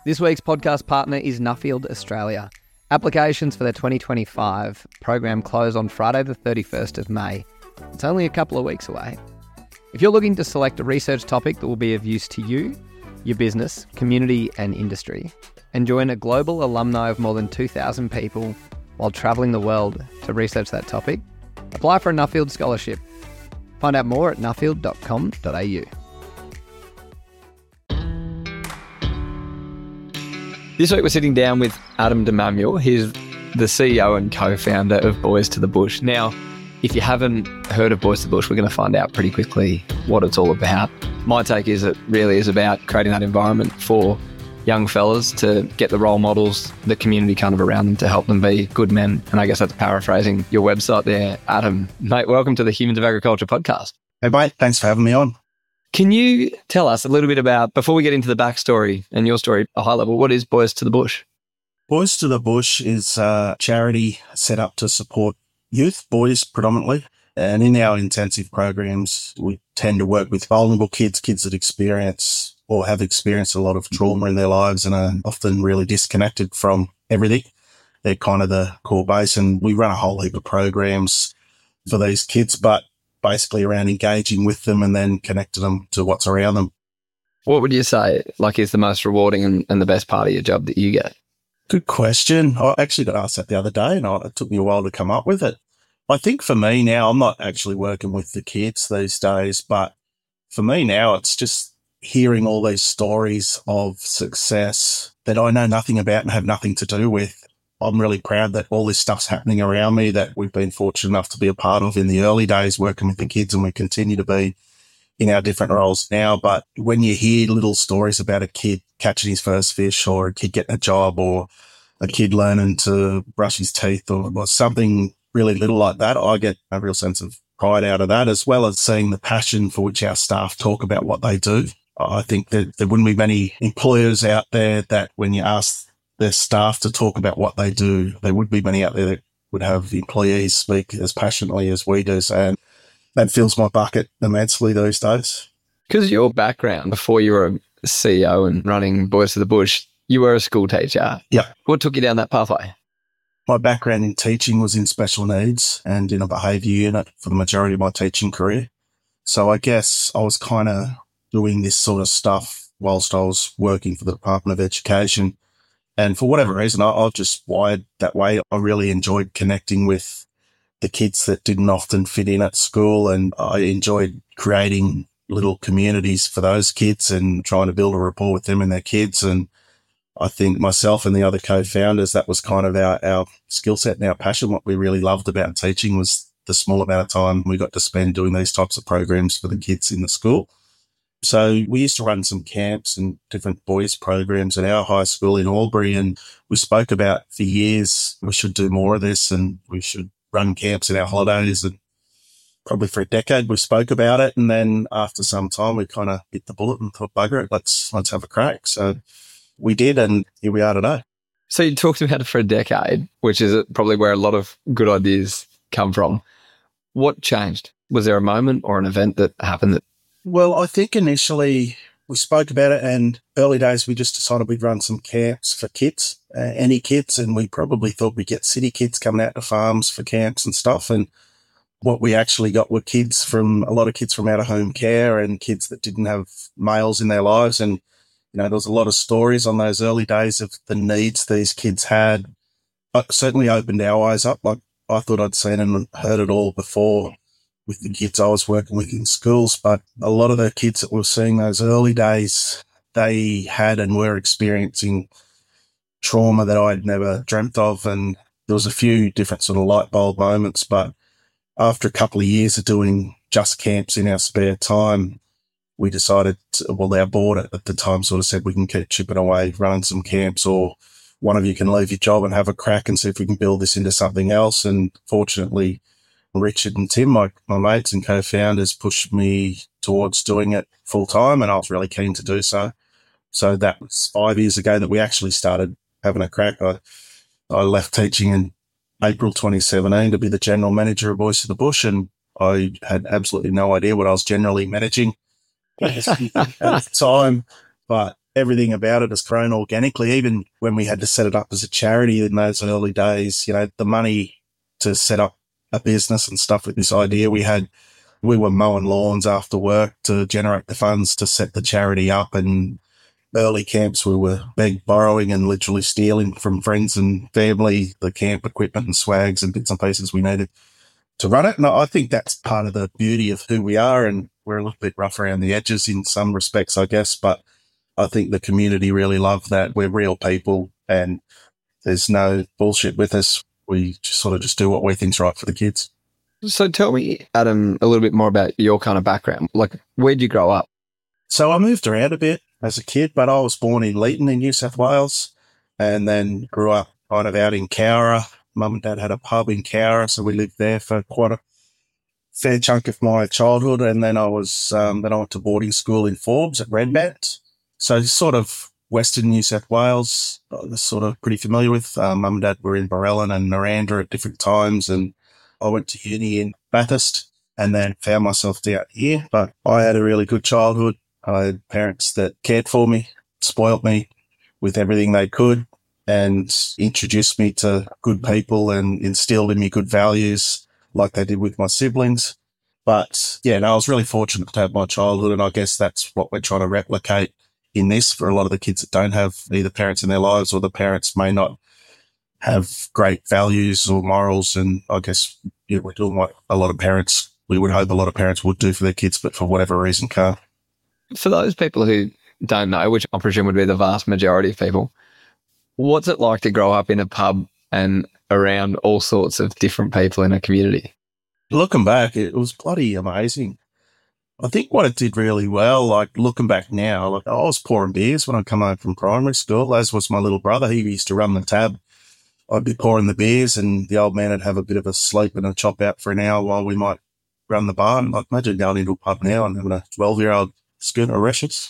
This week's podcast partner is Nuffield Australia. Applications for their 2025 program close on Friday the 31st of May. It's only a couple of weeks away. If you're looking to select a research topic that will be of use to you, your business, community and industry, and join a global alumni of more than 2,000 people while travelling the world to research that topic, apply for a Nuffield scholarship. Find out more at nuffield.com.au. This week we're sitting down with Adam DeManuel. He's the CEO and co-founder of Boys to the Bush. Now, if you haven't heard of Boys to the Bush, we're going to find out pretty quickly what it's all about. My take is it really is about creating that environment for young fellas to get the role models, the community kind of around them to help them be good men. And I guess that's paraphrasing your website there, Adam. Mate, welcome to the Humans of Agriculture podcast. Hey, mate. Thanks for having me on. Can you tell us a little bit about, before we get into the backstory and your story, a high level, what is Boys to the Bush? Boys to the Bush is a charity set up to support youth, boys predominantly. And in our intensive programs, we tend to work with vulnerable kids that experience or have experienced a lot of trauma in their lives and are often really disconnected from everything. They're kind of the core base. And we run a whole heap of programs for these kids, but basically around engaging with them and then connecting them to what's around them. What would you say, is the most rewarding and the best part of your job that you get? Good question. I actually got asked that the other day and it took me a while to come up with it. I think for me now, I'm not actually working with the kids these days, but for me now, it's just hearing all these stories of success that I know nothing about and have nothing to do with. I'm really proud that all this stuff's happening around me that we've been fortunate enough to be a part of in the early days working with the kids, and we continue to be in our different roles now. But when you hear little stories about a kid catching his first fish or a kid getting a job or a kid learning to brush his teeth or something really little like that, I get a real sense of pride out of that, as well as seeing the passion for which our staff talk about what they do. I think that there wouldn't be many employers out there that when you ask their staff to talk about what they do, there would be many out there that would have employees speak as passionately as we do. So that fills my bucket immensely these days. Because your background, before you were a CEO and running Boys to the Bush, you were a school teacher. Yeah. What took you down that pathway? My background in teaching was in special needs and in a behaviour unit for the majority of my teaching career. So I guess I was kind of doing this sort of stuff whilst I was working for the Department of Education. And for whatever reason, I've just wired that way. I really enjoyed connecting with the kids that didn't often fit in at school. And I enjoyed creating little communities for those kids and trying to build a rapport with them and their kids. And I think myself and the other co-founders, that was kind of our skill set and our passion. What we really loved about teaching was the small amount of time we got to spend doing these types of programs for the kids in the school. So we used to run some camps and different boys programs at our high school in Albury, and we spoke about for years we should do more of this and we should run camps in our holidays, and probably for a decade we spoke about it. And then after some time we kind of bit the bullet and thought, bugger it, let's have a crack. So we did, and here we are today. So you talked about it for a decade, which is probably where a lot of good ideas come from. What changed? Was there a moment or an event that happened that... Well, I think initially we spoke about it, and early days we just decided we'd run some camps for kids, any kids, and we probably thought we'd get city kids coming out to farms for camps and stuff. And what we actually got were a lot of kids from out of home care and kids that didn't have males in their lives. And, there was a lot of stories on those early days of the needs these kids had. It certainly opened our eyes up. Like I thought I'd seen and heard it all before with the kids I was working with in schools, but a lot of the kids that we were seeing those early days, they had and were experiencing trauma that I'd never dreamt of. And there was a few different sort of light bulb moments, but after a couple of years of doing just camps in our spare time, we decided, our board at the time sort of said we can keep chipping away, running some camps, or one of you can leave your job and have a crack and see if we can build this into something else. And fortunately, Richard and Tim, my mates and co-founders, pushed me towards doing it full time, and I was really keen to do so. So that was 5 years ago that we actually started having a crack. I left teaching in April 2017 to be the general manager of Boys to the Bush, and I had absolutely no idea what I was generally managing at the time. But everything about it has grown organically. Even when we had to set it up as a charity in those early days, the money to set up a business and stuff with this idea we were mowing lawns after work to generate the funds to set the charity up, and early camps we were borrowing and literally stealing from friends and family the camp equipment and swags and bits and pieces we needed to run it. And I think that's part of the beauty of who we are, and we're a little bit rough around the edges in some respects, I guess, but I think the community really love that. We're real people and there's no bullshit with us. We just sort of just do what we think's right for the kids. So tell me, Adam, a little bit more about your kind of background. Like, where'd you grow up? So I moved around a bit as a kid, but I was born in Leeton in New South Wales and then grew up kind of out in Cowra. Mum and Dad had a pub in Cowra, so we lived there for quite a fair chunk of my childhood. And then I went to boarding school in Forbes at Redbank. So sort of Western New South Wales, I was sort of pretty familiar with. Mum and Dad were in Barellan and Naranda at different times, and I went to uni in Bathurst and then found myself down here. But I had a really good childhood. I had parents that cared for me, spoilt me with everything they could, and introduced me to good people and instilled in me good values like they did with my siblings. But yeah, no, I was really fortunate to have my childhood, and I guess that's what we're trying to replicate in this for a lot of the kids that don't have either parents in their lives, or the parents may not have great values or morals. And I guess we're doing what we would hope a lot of parents would do for their kids, but for whatever reason can't. For those people who don't know, which I presume would be the vast majority of people, what's it like to grow up in a pub and around all sorts of different people in a community? Looking back, it was bloody amazing. I think what it did really well, like looking back now, like I was pouring beers when I come home from primary school, as was my little brother. He used to run the tab. I'd be pouring the beers and the old man would have a bit of a sleep and a chop out for an hour while we might run the bar. And like, imagine going into a pub now and having a 12-year-old schooner rashes.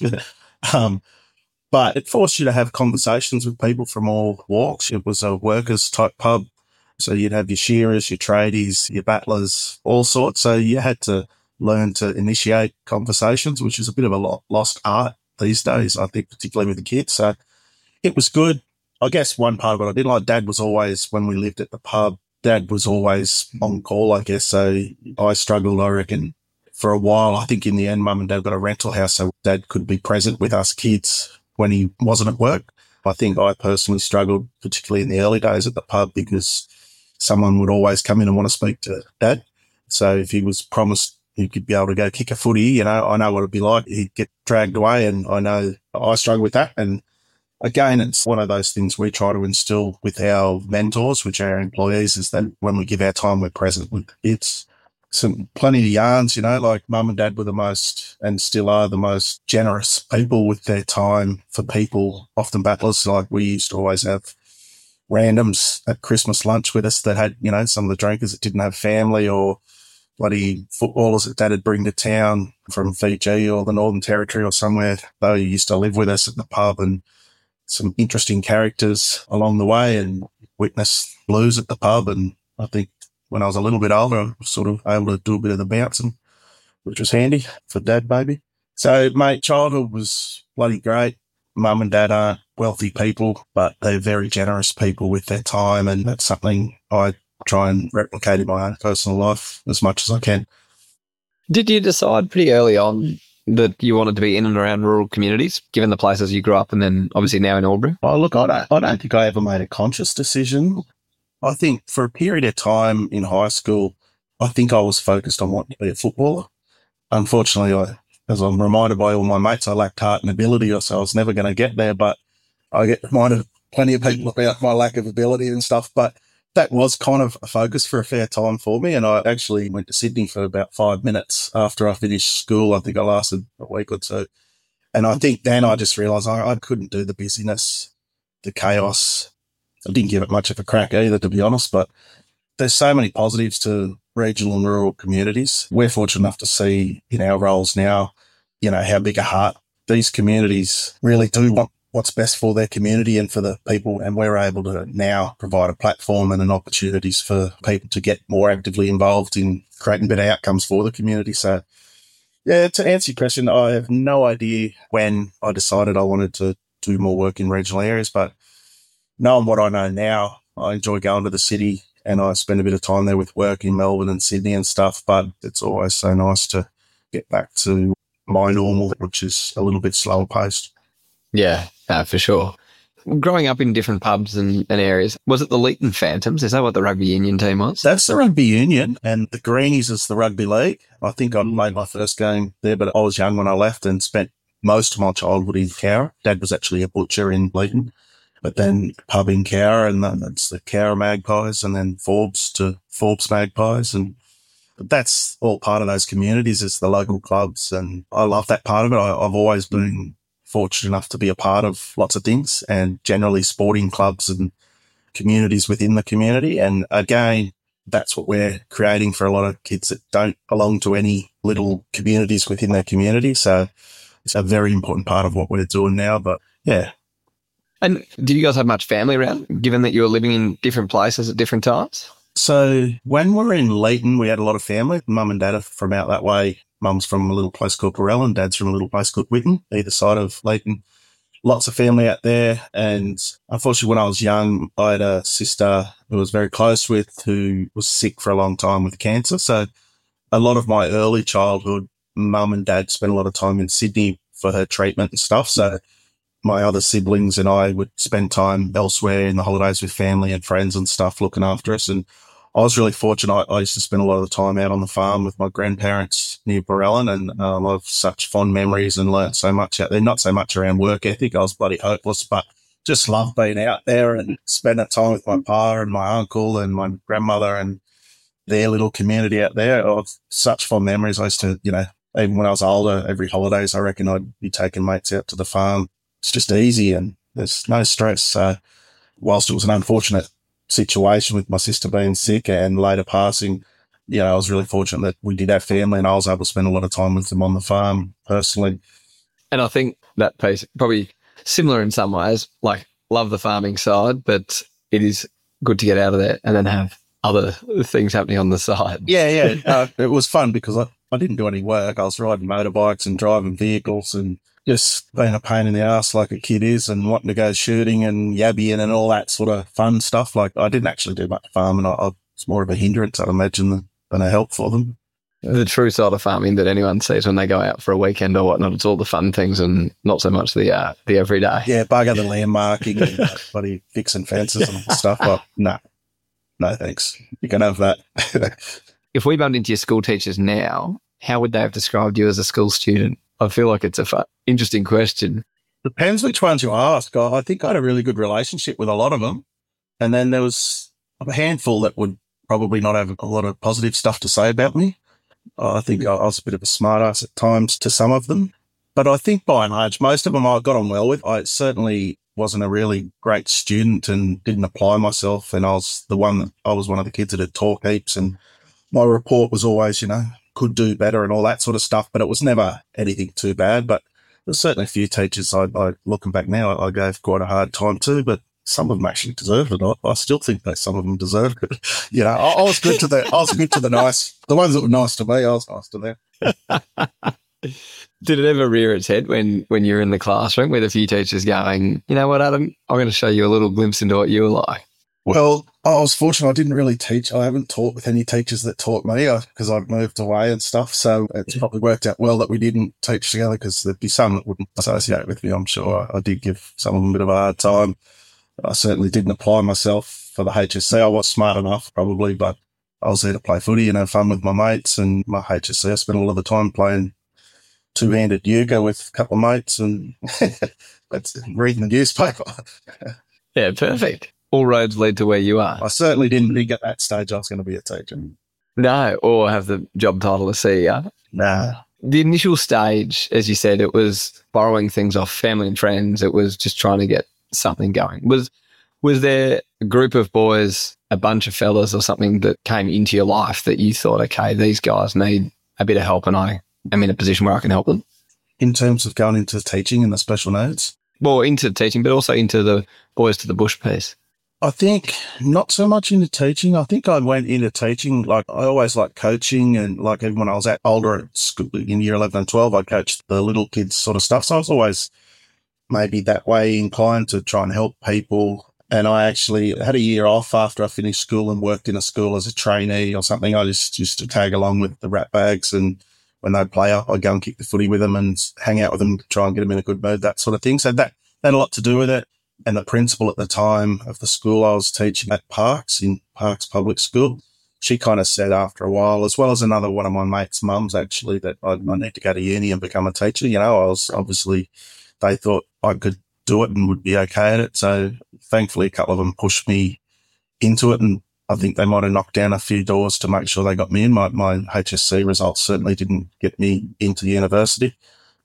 But it forced you to have conversations with people from all walks. It was a workers type pub. So you'd have your shearers, your tradies, your battlers, all sorts. So you had to learn to initiate conversations, which is a bit of a lost art these days, I think, particularly with the kids. So it was good. I guess one part of what I did like, Dad was always, when we lived at the pub, Dad was always on call, I guess. So I struggled, I reckon, for a while. I think in the end, Mum and Dad got a rental house so Dad could be present with us kids when he wasn't at work. I think I personally struggled, particularly in the early days at the pub, because someone would always come in and want to speak to Dad. So if he was promised he could be able to go kick a footy, I know what it'd be like. He'd get dragged away, and I know I struggle with that. And again, it's one of those things we try to instill with our mentors, which are our employees, is that when we give our time, we're present with kids. Plenty of yarns, like Mum and Dad were the most, and still are the most generous people with their time for people, often battlers. Like we used to always have randoms at Christmas lunch with us that had, some of the drinkers that didn't have family, or bloody footballers that Dad would bring to town from Fiji or the Northern Territory or somewhere. They used to live with us at the pub, and some interesting characters along the way, and witness blues at the pub. And I think when I was a little bit older, I was sort of able to do a bit of the bouncing, which was handy for Dad, maybe. So, mate, childhood was bloody great. Mum and Dad aren't wealthy people, but they're very generous people with their time, and that's something I try and replicate in my own personal life as much as I can. Did you decide pretty early on that you wanted to be in and around rural communities, given the places you grew up and then obviously now in Albury? Oh, look, I don't think I ever made a conscious decision. I think for a period of time in high school, I think I was focused on wanting to be a footballer. Unfortunately, as I'm reminded by all my mates, I lacked heart and ability, so I was never going to get there. But I get reminded plenty of people about my lack of ability and stuff. But that was kind of a focus for a fair time for me. And I actually went to Sydney for about 5 minutes after I finished school. I think I lasted a week or two. And I think then I just realised I couldn't do the busyness, the chaos. I didn't give it much of a crack either, to be honest. But there's so many positives to regional and rural communities. We're fortunate enough to see in our roles now, how big a heart these communities really do want what's best for their community and for the people. And we're able to now provide a platform and an opportunities for people to get more actively involved in creating better outcomes for the community. So Yeah, to answer your question, I have no idea when I decided I wanted to do more work in regional areas, but knowing what I know now, I enjoy going to the city and I spend a bit of time there with work in Melbourne and Sydney and stuff, but it's always so nice to get back to my normal, which is a little bit slower paced. Yeah, for sure. Growing up in different pubs and areas, was it the Leeton Phantoms? Is that what the rugby union team was? That's the rugby union, and the Greenies is the rugby league. I think I made my first game there, but I was young when I left and spent most of my childhood in Cowra. Dad was actually a butcher in Leeton, but then pub in Cowra, and that's the Cowra Magpies, and then Forbes to Forbes Magpies, and that's all part of those communities is the local clubs, and I love that part of it. I've always been fortunate enough to be a part of lots of things and generally sporting clubs and communities within the community. And again, that's what we're creating for a lot of kids that don't belong to any little communities within their community. So it's a very important part of what we're doing now. But yeah. And did you guys have much family around, given that you were living in different places at different times? So when we were in Leeton, we had a lot of family. Mum and Dad are from out that way. Mum's from a little place called Corella, Dad's from a little place called Whitten, either side of Leeton. Lots of family out there. And unfortunately, when I was young, I had a sister who I was very close with who was sick for a long time with cancer. So a lot of my early childhood, Mum and Dad spent a lot of time in Sydney for her treatment and stuff. So my other siblings and I would spend time elsewhere in the holidays with family and friends and stuff looking after us. And I was really fortunate. I used to spend a lot of the time out on the farm with my grandparents near Borrellan, and I have such fond memories and learnt so much out there. Not so much around work ethic. I was bloody hopeless, but just loved being out there and spending time with my pa and my uncle and my grandmother and their little community out there. I have such fond memories. I used to, even when I was older, every holidays, I reckon I'd be taking mates out to the farm. It's just easy and there's no stress. So whilst it was an unfortunate situation with my sister being sick and later passing, I was really fortunate that we did have family and I was able to spend a lot of time with them on the farm personally. And I think that piece probably similar in some ways, like love the farming side, but it is good to get out of there and then have other things happening on the side. Yeah. It was fun because I didn't do any work. I was riding motorbikes and driving vehicles and just being a pain in the ass like a kid is and wanting to go shooting and yabbying and all that sort of fun stuff. Like I didn't actually do much farming. I was more of a hindrance, I'd imagine, than a help for them. The true side of farming that anyone sees when they go out for a weekend or whatnot, it's all the fun things and not so much the everyday. Yeah, bugger the land marking and bloody fixing fences and stuff. But no thanks. You can have that. If we bumped into your school teachers now, how would they have described you as a school student? I feel like it's a interesting question. Depends which ones you ask. I think I had a really good relationship with a lot of them. And then there was a handful that would probably not have a lot of positive stuff to say about me. I think I was a bit of a smart ass at times to some of them. But I think by and large, most of them I got on well with. I certainly wasn't a really great student and didn't apply myself. And I was one of the kids that had talk heaps. And my report was always, could do better and all that sort of stuff. But it was never anything too bad. But there's certainly a few teachers I looking back now, I gave quite a hard time to, but some of them actually deserved it. I still think that some of them deserved it. I was good to the nice. The ones that were nice to me, I was nice to them. Did it ever rear its head when you're in the classroom with a few teachers going, you know what, Adam, I'm going to show you a little glimpse into what you were like? Well, I was fortunate. I didn't really teach. I haven't taught with any teachers that taught me because I've moved away and stuff. So it's probably worked out well that we didn't teach together because there'd be some that wouldn't associate with me. I'm sure I did give some of them a bit of a hard time. I certainly didn't apply myself for the HSC. I was smart enough probably, but I was there to play footy and have fun with my mates. And my HSC, I spent a lot of the time playing two-handed yoga with a couple of mates and that's reading the newspaper. Yeah, perfect. All roads lead to where you are. I certainly didn't think at that stage I was going to be a teacher. No, or have the job title of CEO. Nah. The initial stage, as you said, it was borrowing things off family and friends. It was just trying to get something going. Was there a group of boys, a bunch of fellas or something that came into your life that you thought, okay, these guys need a bit of help and I am in a position where I can help them? In terms of going into teaching and the special needs? Well, into teaching, but also into the Boys to the Bush piece. I think not so much into teaching. I think I went into teaching, like I always liked coaching, and like even when I was older at school in year 11 and 12, I coached the little kids sort of stuff. So I was always maybe that way inclined to try and help people. And I actually had a year off after I finished school and worked in a school as a trainee or something. I just used to tag along with the rat bags, and when they'd play up, I'd go and kick the footy with them and hang out with them, try and get them in a good mood, that sort of thing. So that had a lot to do with it. And the principal at the time of the school I was teaching at Parkes, in Parkes Public School, she kind of said after a while, as well as another one of my mates' mums actually, that I need to go to uni and become a teacher. You know, I was obviously, they thought I could do it and would be okay at it. So thankfully a couple of them pushed me into it, and I think they might have knocked down a few doors to make sure they got me in. My HSC results certainly didn't get me into university.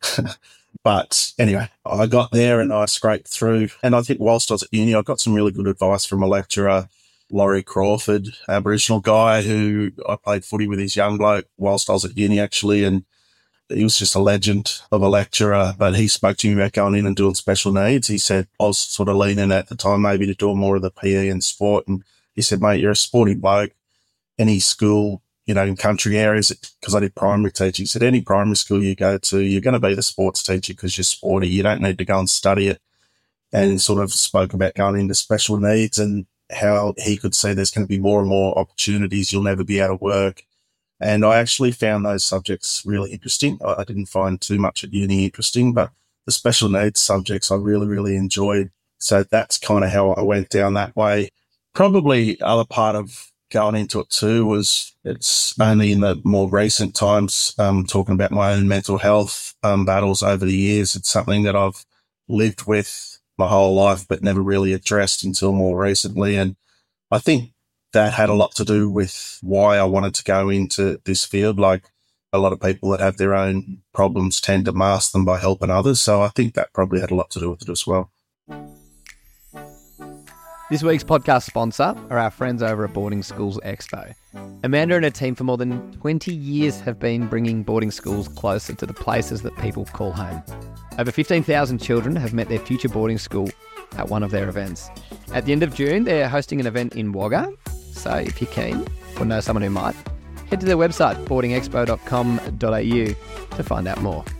But anyway, I got there and I scraped through. And I think whilst I was at uni, I got some really good advice from a lecturer, Laurie Crawford, Aboriginal guy who I played footy with, his young bloke whilst I was at uni actually. And he was just a legend of a lecturer, but he spoke to me about going in and doing special needs. He said, I was sort of leaning at the time maybe to do more of the PE and sport. And he said, mate, you're a sporty bloke. Any school, you know, in country areas, because I did primary teaching, he said, any primary school you go to, you're going to be the sports teacher because you're sporty. You don't need to go and study it. And sort of spoke about going into special needs and how he could see there's going to be more and more opportunities. You'll never be out of work. And I actually found those subjects really interesting. I didn't find too much at uni interesting, but the special needs subjects I really, really enjoyed. So that's kind of how I went down that way. Probably other part of going into it too was it's only in the more recent times, talking about my own mental health battles over the years. It's something that I've lived with my whole life, but never really addressed until more recently. And I think that had a lot to do with why I wanted to go into this field. Like a lot of people that have their own problems tend to mask them by helping others. So I think that probably had a lot to do with it as well. This week's podcast sponsor are our friends over at Boarding Schools Expo. Amanda and her team for more than 20 years have been bringing boarding schools closer to the places that people call home. Over 15,000 children have met their future boarding school at one of their events. At the end of June, they're hosting an event in Wagga. So if you're keen or know someone who might, head to their website, boardingexpo.com.au, to find out more.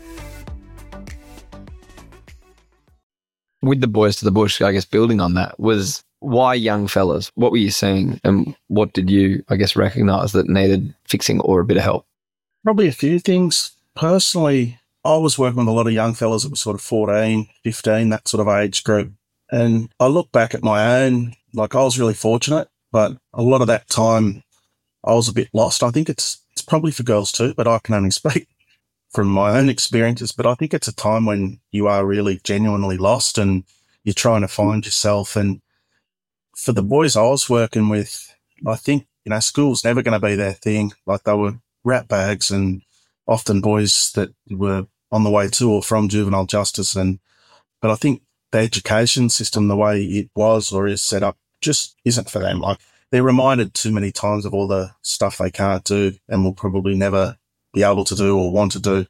With the Boys to the Bush, I guess building on that, was why young fellas? What were you seeing and what did you, I guess, recognise that needed fixing or a bit of help? Probably a few things. Personally, I was working with a lot of young fellas that were sort of 14, 15, that sort of age group. And I look back at my own, like I was really fortunate, but a lot of that time I was a bit lost. I think it's probably for girls too, but I can only speak from my own experiences. But I think it's a time when you are really genuinely lost and you're trying to find yourself. And for the boys I was working with, I think, you know, school's never going to be their thing. Like they were rat bags and often boys that were on the way to or from juvenile justice. But I think the education system, the way it was or is set up, just isn't for them. Like they're reminded too many times of all the stuff they can't do and will probably never be able to do or want to do.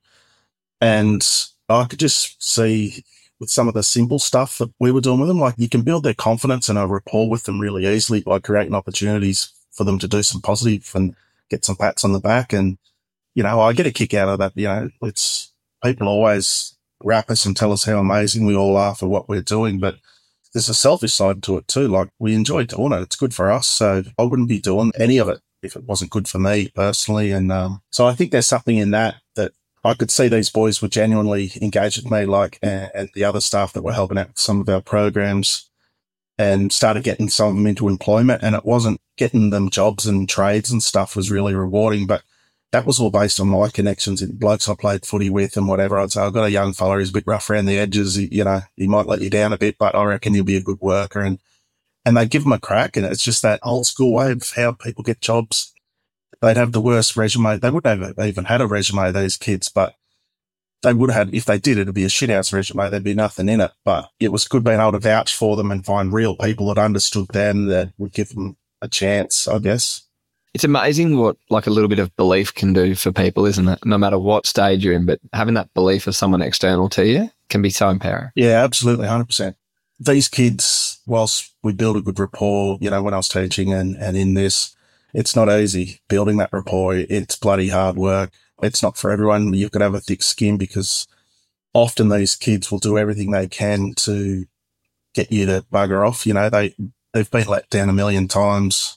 And I could just see with some of the simple stuff that we were doing with them, like you can build their confidence and a rapport with them really easily by creating opportunities for them to do some positive and get some pats on the back. And, you know, I get a kick out of that. You know, it's people always rap us and tell us how amazing we all are for what we're doing, but there's a selfish side to it too. Like we enjoy doing it. It's good for us. So I wouldn't be doing any of it if it wasn't good for me personally. And so I think there's something in that I could see these boys were genuinely engaged with me, like, and the other staff that were helping out with some of our programs, and started getting some of them into employment. And it wasn't getting them jobs and trades and stuff was really rewarding, but that was all based on my connections and blokes I played footy with and whatever. I'd say, I've got a young fella who's a bit rough around the edges. You know, he might let you down a bit, but I reckon he'll be a good worker. And they give them a crack. And it's just that old school way of how people get jobs. They'd have the worst resume. They wouldn't have even had a resume, these kids, but they would have had, if they did, it'd be a shithouse resume. There'd be nothing in it, but it was good being able to vouch for them and find real people that understood them, that would give them a chance, I guess. It's amazing what like a little bit of belief can do for people, isn't it? No matter what stage you're in, but having that belief of someone external to you can be so empowering. Yeah, absolutely. 100%. these kids, whilst we build a good rapport, when I was teaching and in this, it's not easy building that rapport. It's bloody hard work. It's not for everyone. You could have a thick skin because often these kids will do everything they can to get you to bugger off. They've been let down a million times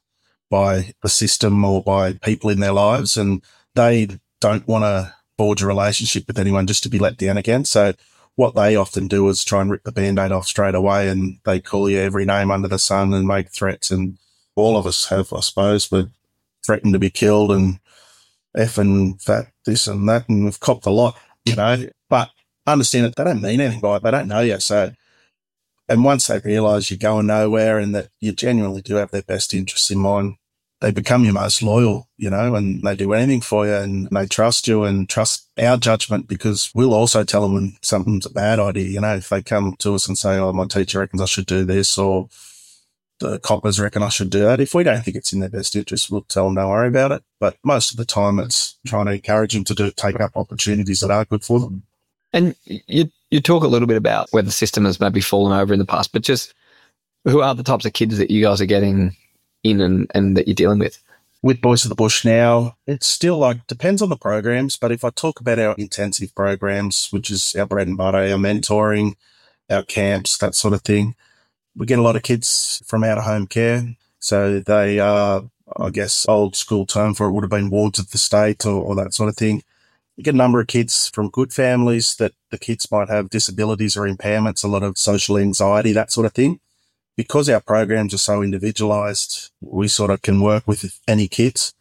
by the system or by people in their lives, and they don't want to forge a relationship with anyone just to be let down again. So what they often do is try and rip the Band-Aid off straight away, and they call you every name under the sun and make threats. And all of us have, I suppose, but threatened to be killed and effing fat this and that, and we've copped a lot, but understand that they don't mean anything by it. They don't know you. So, and once they realise you're going nowhere and that you genuinely do have their best interests in mind, they become your most loyal, and they do anything for you, and they trust you and trust our judgment, because we'll also tell them when something's a bad idea. If they come to us and say, oh, my teacher reckons I should do this, or the coppers reckon I should do that. If we don't think it's in their best interest, we'll tell them don't worry about it. But most of the time it's trying to encourage them to take up opportunities that are good for them. And you talk a little bit about where the system has maybe fallen over in the past, but just who are the types of kids that you guys are getting in and that you're dealing with? With Boys of the Bush now, it's still depends on the programs, but if I talk about our intensive programs, which is our bread and butter, our mentoring, our camps, that sort of thing, we get a lot of kids from out-of-home care. So they are, I guess, old school term for it would have been wards of the state or that sort of thing. You get a number of kids from good families that the kids might have disabilities or impairments, a lot of social anxiety, that sort of thing. Because our programs are so individualised, we sort of can work with any kids.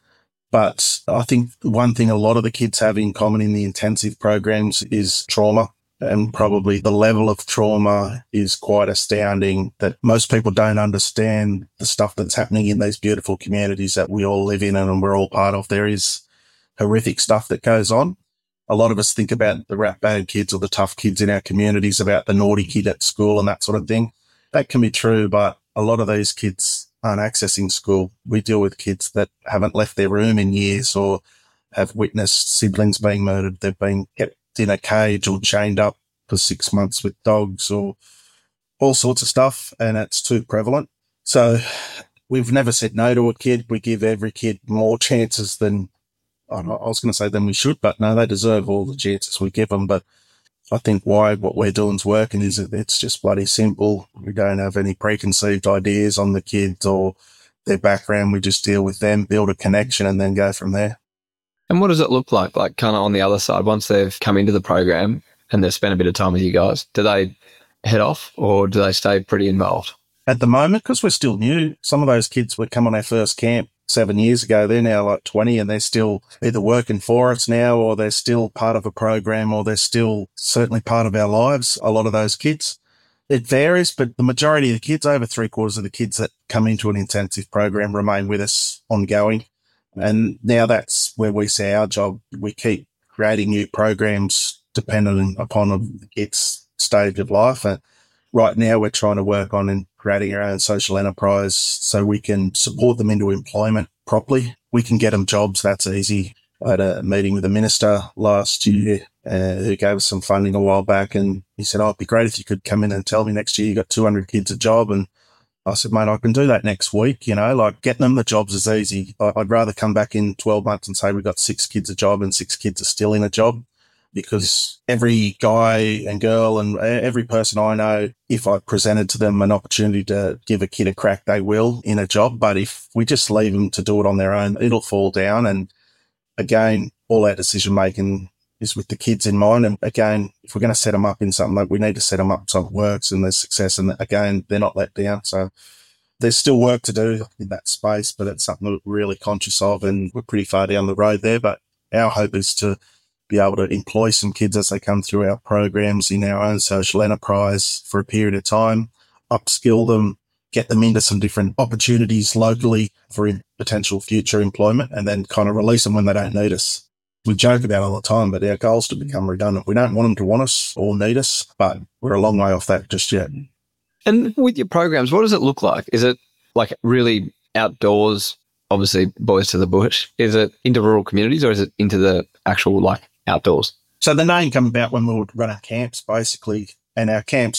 But I think one thing a lot of the kids have in common in the intensive programs is trauma. And probably the level of trauma is quite astounding, that most people don't understand the stuff that's happening in these beautiful communities that we all live in and we're all part of. There is horrific stuff that goes on. A lot of us think about the rat bad kids or the tough kids in our communities, about the naughty kid at school and that sort of thing. That can be true, but a lot of these kids aren't accessing school. We deal with kids that haven't left their room in years or have witnessed siblings being murdered. They've been kept in a cage or chained up for 6 months with dogs or all sorts of stuff, and it's too prevalent. So we've never said no to a kid. We give every kid more chances than, I was going to say than we should, but no, they deserve all the chances we give them. But I think why what we're doing is working is that it's just bloody simple. We don't have any preconceived ideas on the kids or their background. We just deal with them, build a connection, and then go from there. And what does it look like kind of on the other side, once they've come into the program and they've spent a bit of time with you guys? Do they head off or do they stay pretty involved? At the moment, because we're still new, some of those kids would come on our first camp 7 years ago. They're now 20 and they're still either working for us now, or they're still part of a program, or they're still certainly part of our lives, a lot of those kids. It varies, but the majority of the kids, over 3/4 of the kids that come into an intensive program, remain with us ongoing. And now that's where we see our job. We keep creating new programs dependent upon the kids' stage of life. And right now we're trying to work on creating our own social enterprise so we can support them into employment properly. We can get them jobs. That's easy. I had a meeting with the minister last year who gave us some funding a while back, and he said, it'd be great if you could come in and tell me next year you got 200 kids a job. And I said, mate, I can do that next week. Getting them the jobs is easy. I'd rather come back in 12 months and say we've got 6 kids a job and 6 kids are still in a job, because every guy and girl and every person I know, if I presented to them an opportunity to give a kid a crack, they will in a job. But if we just leave them to do it on their own, it'll fall down. And again, all our decision making is with the kids in mind. And again, if we're going to set them up in something, we need to set them up so it works and there's success. And again, they're not let down. So there's still work to do in that space, but it's something we're really conscious of, and we're pretty far down the road there. But our hope is to be able to employ some kids as they come through our programs in our own social enterprise for a period of time, upskill them, get them into some different opportunities locally for potential future employment, and then kind of release them when they don't need us. We joke about it all the time, but our goal is to become redundant. We don't want them to want us or need us, but we're a long way off that just yet. And with your programs, what does it look like? Is it like really outdoors, obviously Boys to the Bush? Is it into rural communities, or is it into the actual outdoors? So the name came about when we were running camps, basically, and our camps are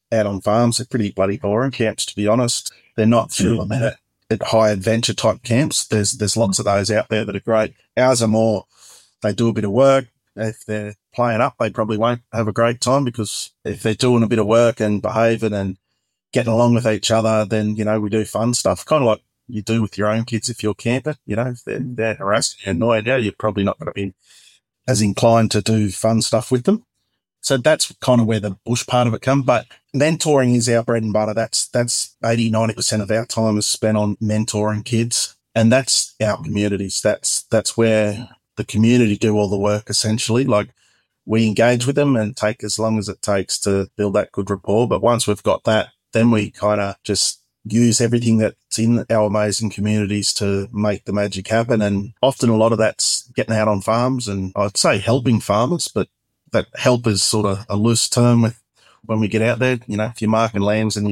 out on farms. They're pretty bloody boring camps, to be honest. They're not full at high adventure type camps. There's lots of those out there that are great. Ours are more, they do a bit of work. If they're playing up, they probably won't have a great time, because if they're doing a bit of work and behaving and getting along with each other, then, we do fun stuff, kind of like you do with your own kids if you're camping. If they're harassing you, annoyed you, you're probably not going to be as inclined to do fun stuff with them. So that's kind of where the bush part of it comes. But mentoring is our bread and butter. That's 80-90% of our time is spent on mentoring kids. And that's our communities. That's where the community do all the work, essentially. Like, we engage with them and take as long as it takes to build that good rapport. But once we've got that, then we kind of just use everything that's in our amazing communities to make the magic happen. And often a lot of that's getting out on farms, and I'd say helping farmers, but that help is sort of a loose term with when we get out there. If you're marking lambs and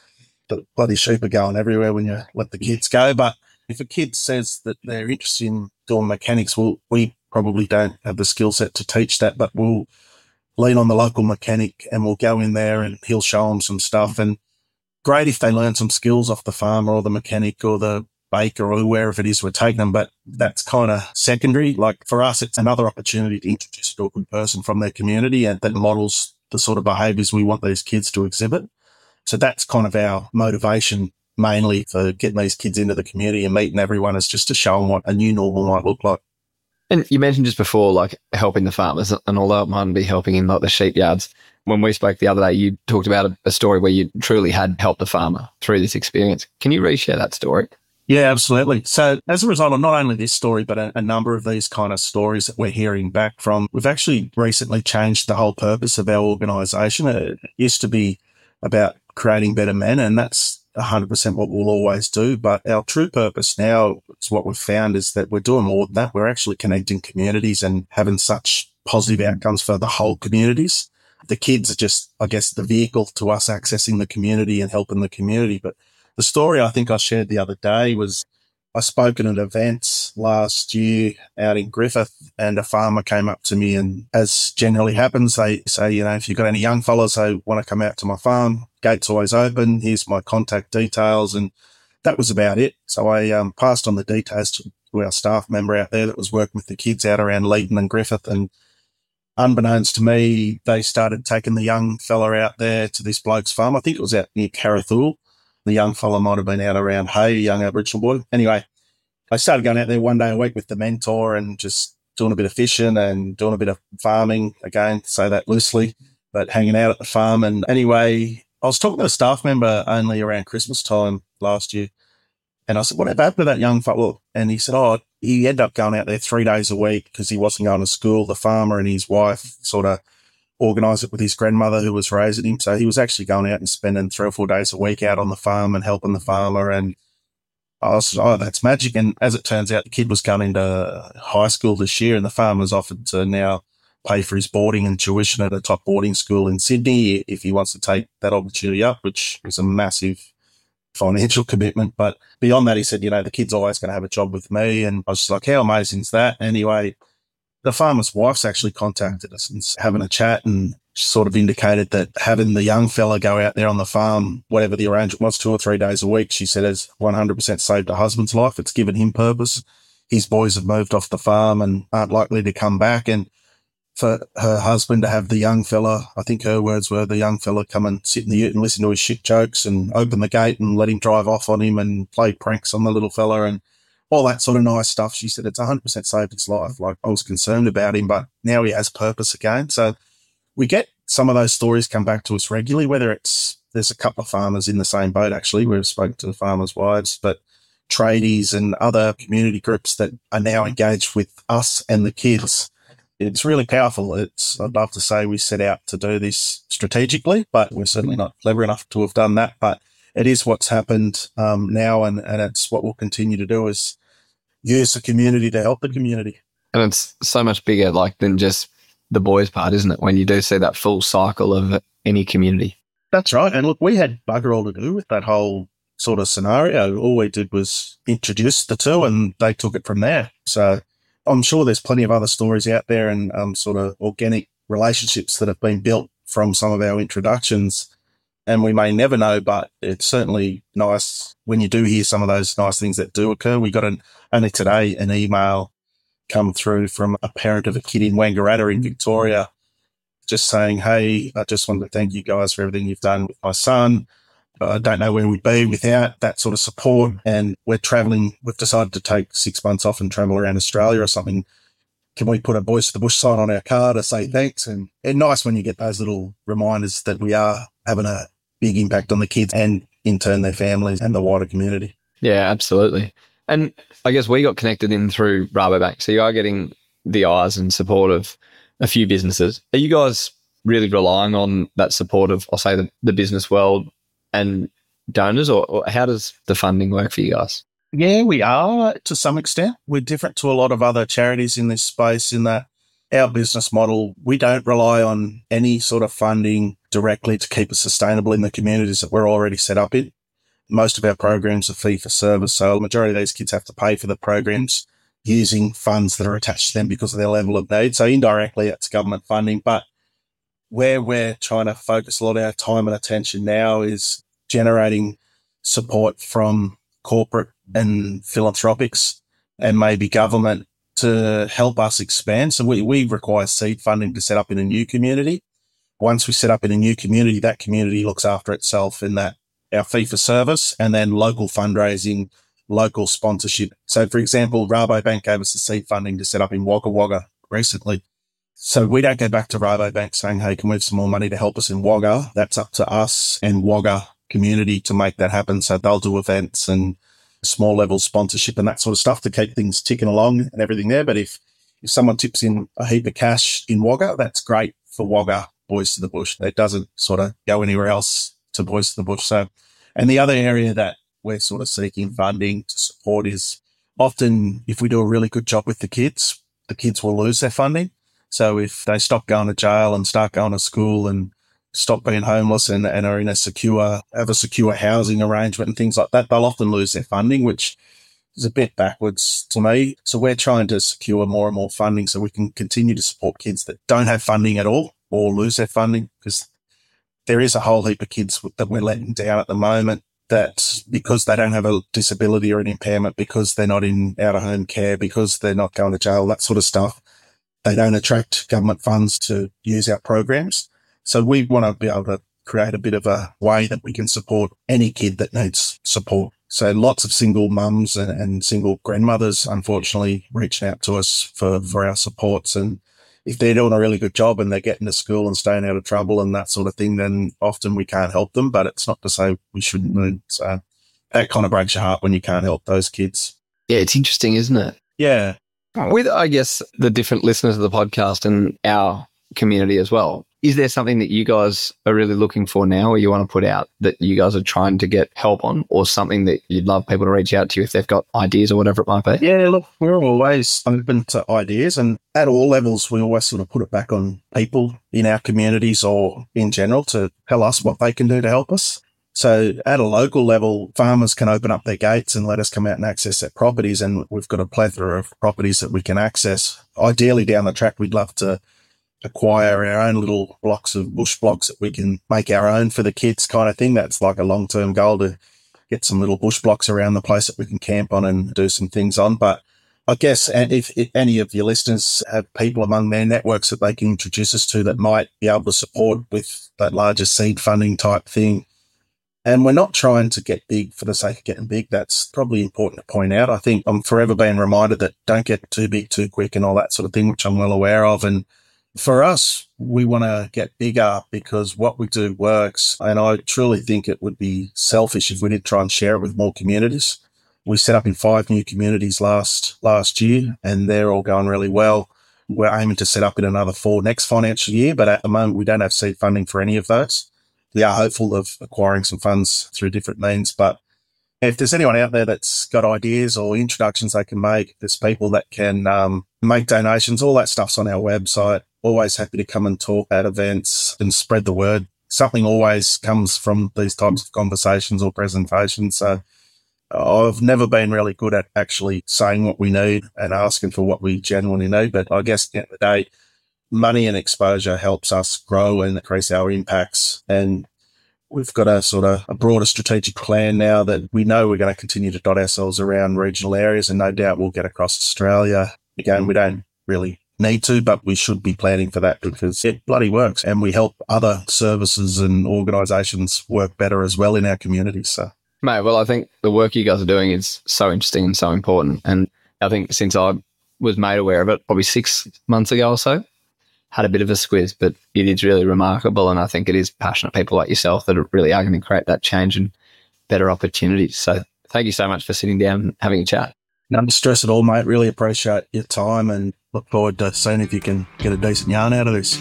the bloody sheep are going everywhere when you let the kids go. But if a kid says that they're interested in doing mechanics, we probably don't have the skill set to teach that, but we'll lean on the local mechanic and we'll go in there and he'll show them some stuff. And great if they learn some skills off the farmer or the mechanic or the baker or wherever it is we're taking them, but that's kind of secondary. Like, for us, it's another opportunity to introduce a good person from their community and that models the sort of behaviours we want these kids to exhibit. So that's kind of our motivation mainly for getting these kids into the community and meeting everyone, is just to show them what a new normal might look like. And you mentioned just before, like, helping the farmers, and although it mightn't be helping in like the sheep yards, when we spoke the other day, you talked about a story where you truly had helped a farmer through this experience. Can you reshare that story? Yeah, absolutely. So as a result of not only this story, but a number of these kind of stories that we're hearing back from, we've actually recently changed the whole purpose of our organisation. It used to be about creating better men, and that's 100% what we'll always do. But our true purpose now is what we've found is that we're doing more than that. We're actually connecting communities and having such positive outcomes for the whole communities. The kids are just, I guess, the vehicle to us accessing the community and helping the community. But the story I think I shared the other day was, I spoke at an event last year out in Griffith, and a farmer came up to me, and as generally happens, they say, if you've got any young fellas who want to come out to my farm, gate's always open, here's my contact details. And that was about it. So I passed on the details to our staff member out there that was working with the kids out around Leeton and Griffith. And unbeknownst to me, they started taking the young fella out there to this bloke's farm. I think it was out near Carrathul. The young fella might have been out around Hay, a young Aboriginal boy. Anyway, I started going out there one day a week with the mentor and just doing a bit of fishing and doing a bit of farming, again, say that loosely, but hanging out at the farm. And anyway, I was talking to a staff member only around Christmas time last year. And I said, what happened to that young fella? And he said, he ended up going out there 3 days a week because he wasn't going to school. The farmer and his wife sort of organised it with his grandmother who was raising him. So he was actually going out and spending 3 or 4 days a week out on the farm and helping the farmer. And I said, that's magic. And as it turns out, the kid was going into high school this year, and the farmer's offered to now pay for his boarding and tuition at a top boarding school in Sydney if he wants to take that opportunity up, which is a massive financial commitment. But beyond that, he said, the kid's always going to have a job with me. And I was just like, how amazing is that? Anyway, the farmer's wife's actually contacted us and having a chat, and sort of indicated that having the young fella go out there on the farm, whatever the arrangement was, 2 or 3 days a week, she said has 100% saved her husband's life. It's given him purpose. His boys have moved off the farm and aren't likely to come back. And for her husband to have the young fella, I think her words were, the young fella come and sit in the ute and listen to his shit jokes and open the gate and let him drive off on him and play pranks on the little fella and all that sort of nice stuff. She said it's 100% saved his life. Like, I was concerned about him, but now he has purpose again. So we get some of those stories come back to us regularly, whether there's a couple of farmers in the same boat, actually. We've spoken to the farmers' wives, but tradies and other community groups that are now engaged with us and the kids. It's really powerful. I'd love to say we set out to do this strategically, but we're certainly not clever enough to have done that. But it is what's happened now, and it's what we'll continue to do, is use the community to help the community. And it's so much bigger than just the boys part, isn't it? When you do see that full cycle of any community. That's right. And look, we had bugger all to do with that whole sort of scenario. All we did was introduce the two, and they took it from there. So I'm sure there's plenty of other stories out there, and sort of organic relationships that have been built from some of our introductions And we may never know, but it's certainly nice when you do hear some of those nice things that do occur. We got only today an email come through from a parent of a kid in Wangaratta in Victoria, just saying, hey, I just wanted to thank you guys for everything you've done with my son. I don't know where we'd be without that sort of support. And we're traveling. We've decided to take 6 months off and travel around Australia or something. Can we put a Boys to the Bush sign on our car to say thanks? And nice when you get those little reminders that we are having a big impact on the kids and in turn their families and the wider community. Yeah, absolutely. And I guess we got connected in through Rabobank. So you are getting the eyes and support of a few businesses. Are you guys really relying on that support of, I'll say, the business world and donors, or how does the funding work for you guys? Yeah, we are to some extent. We're different to a lot of other charities in this space in that our business model, we don't rely on any sort of funding directly to keep us sustainable in the communities that we're already set up in. Most of our programs are fee for service. So the majority of these kids have to pay for the programs using funds that are attached to them because of their level of need. So indirectly, it's government funding. But where we're trying to focus a lot of our time and attention now is generating support from corporate and philanthropics and maybe government to help us expand. So we require seed funding to set up in a new community. Once we set up in a new community, that community looks after itself in that our fee for service and then local fundraising, local sponsorship. So for example, Rabobank gave us the seed funding to set up in Wagga Wagga recently. So we don't go back to Rabobank saying, hey, can we have some more money to help us in Wagga? That's up to us and Wagga community to make that happen. So they'll do events and small level sponsorship and that sort of stuff to keep things ticking along and everything there. But if someone tips in a heap of cash in Wagga, that's great for Wagga Boys to the Bush. It doesn't sort of go anywhere else to Boys to the Bush. So, and the other area that we're sort of seeking funding to support is often if we do a really good job with the kids will lose their funding. So if they stop going to jail and start going to school and stop being homeless and are in have a secure housing arrangement and things like that, they'll often lose their funding, which is a bit backwards to me. So we're trying to secure more and more funding so we can continue to support kids that don't have funding at all or lose their funding, because there is a whole heap of kids that we're letting down at the moment that because they don't have a disability or an impairment, because they're not in out-of-home care, because they're not going to jail, that sort of stuff, they don't attract government funds to use our programs. So we want to be able to create a bit of a way that we can support any kid that needs support. So lots of single mums and single grandmothers, unfortunately, reaching out to us for our supports. And if they're doing a really good job and they're getting to school and staying out of trouble and that sort of thing, then often we can't help them, but it's not to say we shouldn't move. So that kind of breaks your heart when you can't help those kids. Yeah, it's interesting, isn't it? Yeah. With, I guess, the different listeners of the podcast and our community as well, is there something that you guys are really looking for now or you want to put out that you guys are trying to get help on, or something that you'd love people to reach out to you if they've got ideas or whatever it might be? Yeah, look, we're always open to ideas, and at all levels, we always sort of put it back on people in our communities or in general to tell us what they can do to help us. So at a local level, farmers can open up their gates and let us come out and access their properties, and we've got a plethora of properties that we can access. Ideally, down the track, we'd love to acquire our own little blocks of bush blocks that we can make our own for the kids kind of thing. That's like a long-term goal, to get some little bush blocks around the place that we can camp on and do some things on. But I guess if any of your listeners have people among their networks that they can introduce us to that might be able to support with that larger seed funding type thing. And we're not trying to get big for the sake of getting big. That's probably important to point out. I think I'm forever being reminded that don't get too big too quick and all that sort of thing, which I'm well aware of. And for us, we want to get bigger because what we do works. And I truly think it would be selfish if we didn't try and share it with more communities. We set up in 5 new communities last year, and they're all going really well. We're aiming to set up in another 4 next financial year, but at the moment we don't have seed funding for any of those. We are hopeful of acquiring some funds through different means, but if there's anyone out there that's got ideas or introductions they can make, there's people that can make donations, all that stuff's on our website. Always happy to come and talk at events and spread the word. Something always comes from these types of conversations or presentations. So I've never been really good at actually saying what we need and asking for what we genuinely need. But I guess at the end of the day, money and exposure helps us grow and increase our impacts. And we've got a broader strategic plan now that we know we're going to continue to dot ourselves around regional areas, and no doubt we'll get across Australia. Again, we don't really need to, but we should be planning for that because it bloody works, and we help other services and organisations work better as well in our communities. So, mate, well, I think the work you guys are doing is so interesting and so important, and I think since I was made aware of it probably 6 months ago or so, had a bit of a squiz, but it is really remarkable, and I think it is passionate people like yourself that really are going to create that change and better opportunities. So thank you so much for sitting down and having a chat. No stress at all, mate. Really appreciate your time and look forward to seeing if you can get a decent yarn out of this.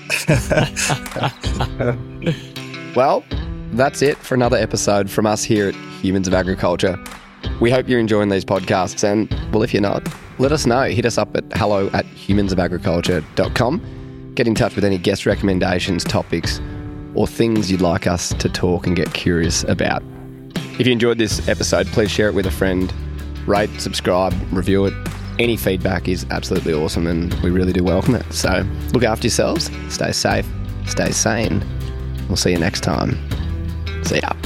Well, that's it for another episode from us here at Humans of Agriculture. We hope you're enjoying these podcasts, and, well, if you're not, let us know. Hit us up at hello@humansofagriculture.com. Get in touch with any guest recommendations, topics, or things you'd like us to talk and get curious about. If you enjoyed this episode, please share it with a friend. Rate, subscribe, review it. Any feedback is absolutely awesome, and we really do welcome it. So look after yourselves, stay safe, stay sane. We'll see you next time. See ya.